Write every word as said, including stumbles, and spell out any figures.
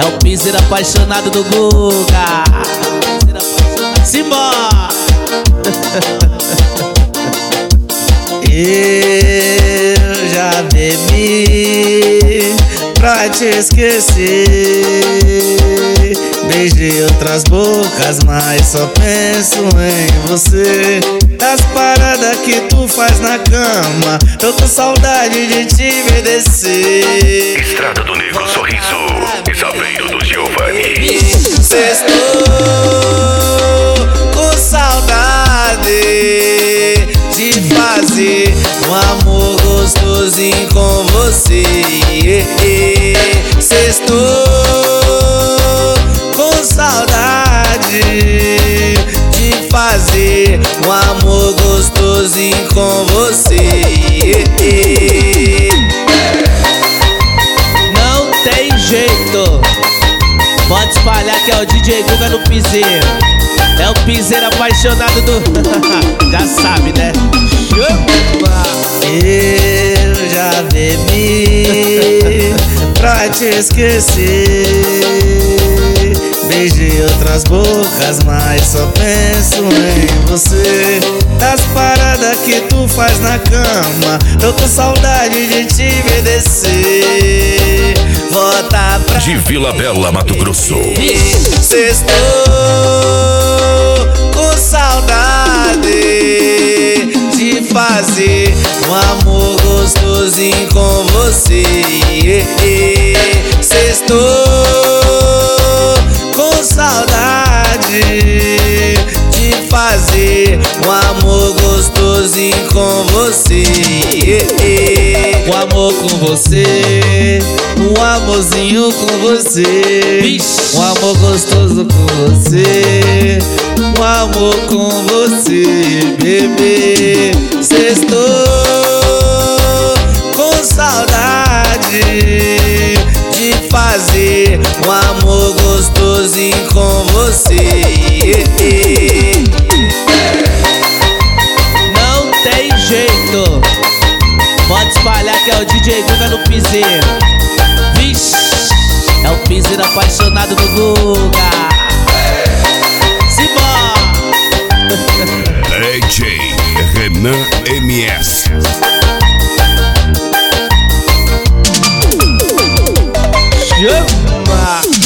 É o piseiro apaixonado do Guga. Simbora! Eu já bebi pra te esquecer. Beijei outras bocas, mas só penso em você. Das paradas que tu faz na cama, tô com saudade de te ver descer. Estrada do Negro Sorriso, Isaveiro do Giovanni. Sextou com saudade de fazer um amor gostosinho com você. Sextou com saudade de fazer um amor gostosinho com você. Não tem jeito, pode espalhar que é o D J Guga no piseiro. É o piseiro apaixonado do... Já sabe, né? Chupa! Eu já bebi pra te esquecer. Beijei outras bocas, mas só penso em você. Das paradas que tu faz na cama, tô com saudade de te ver descer. Volta pra De Vila Bela, Mato Grosso. Sextou com saudade de fazer um amor gostosinho com você. Sextou com saudade de fazer um amor gostosinho com você. Um amor com você, um amorzinho com você. Um amor gostoso com você, um amor com você, bebê. Sextou com saudade de fazer um amor gostosinho com você. Não tem jeito, pode espalhar que é o D J Guga no piseiro. Vixe, é o piseiro apaixonado do Guga. Simbora! D J Renan M S. Chama!